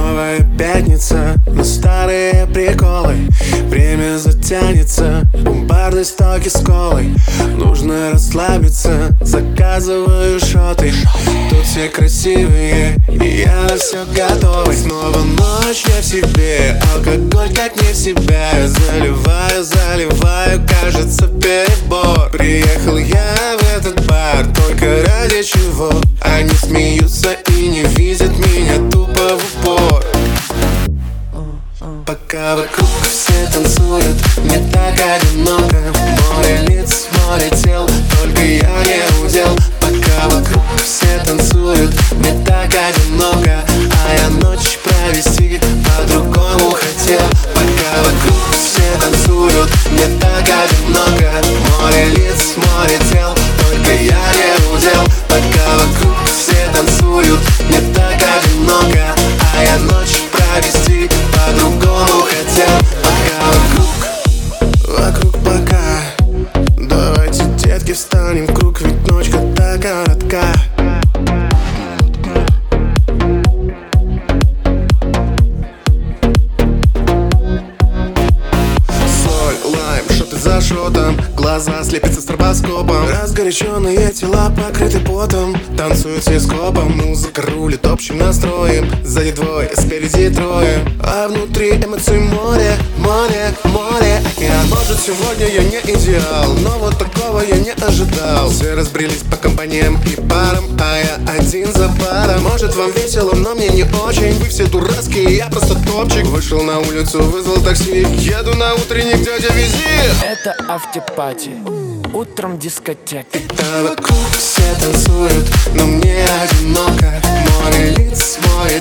Новая пятница, но старые приколы. Время затянется, бомбарные стоки с колой. Нужно расслабиться, заказываю шоты. Тут все красивые, и я на все готовый. Снова ночь, я в себе, алкоголь как не в себя. Я заливаю, кажется перебор. Приехал я в этот бар только ради чего? Они смеются и не видят меня тупо в упор. Пока вокруг все танцуют, мне так одиноко. Море лиц, море тел, только я не удел. Пока вокруг все танцуют, мне так одиноко. А я ночь провести по-другому хотел. Пока вокруг все танцуют, мне так одиноко. Море лиц, море тел, только я не удел. Пока вокруг все танцуют, мне так одиноко. А я ночь провести по-другому хотел. Пока вокруг пока. Давайте, детки, встанем в круг, ведь ночка так коротка. За шотом, глаза слепятся стробоскопом. Разгоряченные тела покрыты потом. Танцуют все скопом, музыка рулит общим настроем. Сзади двое, спереди трое, а внутри эмоций море, море, море. Может, сегодня я не идеал, но вот такого я не ожидал. Все разбрелись по компаниям и парам, а я один за баром. Может, вам весело, но мне не очень. Вы все дурацкие, я просто топчик. Вышел на улицу, вызвал такси, еду на утренник, дядя, вези. Это автопати, утром дискотека. Да, вокруг все танцуют, но мне одиноко. Море лиц, море